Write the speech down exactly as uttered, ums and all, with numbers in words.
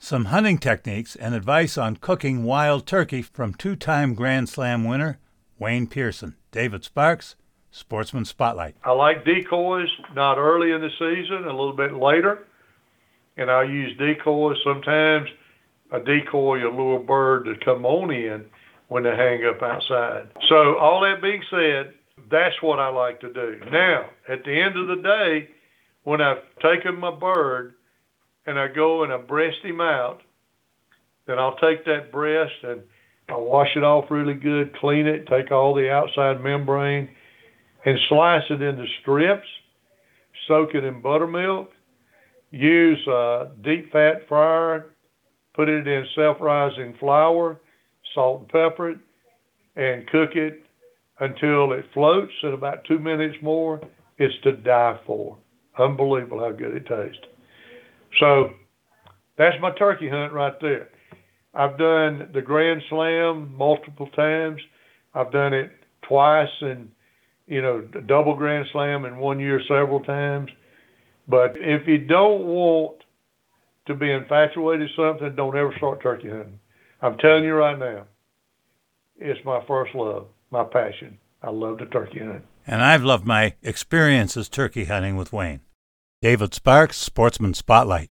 Some hunting techniques and advice on cooking wild turkey from two-time Grand Slam winner Wayne Pearson. David Sparks, Sportsman Spotlight. I like decoys, not early in the season, a little bit later. And I use decoys. Sometimes a decoy will lure a bird to come on in when they hang up outside. So all that being said, that's what I like to do. Now, at the end of the day, when I've taken my bird and I go and I breast him out, then I'll take that breast and I'll wash it off really good, clean it, take all the outside membrane, and slice it into strips, soak it in buttermilk, use a deep fat fryer, put it in self-rising flour, salt and pepper it, and cook it until it floats in about two minutes more. It's to die for. Unbelievable how good it tastes. So that's my turkey hunt right there. I've done the Grand Slam multiple times. I've done it twice and, you know, double Grand Slam in one year several times. But if you don't want to be infatuated with something, don't ever start turkey hunting. I'm telling you right now, it's my first love, my passion. I love to turkey hunt. And I've loved my experiences turkey hunting with Wayne. David Sparks, Sportsman Spotlight.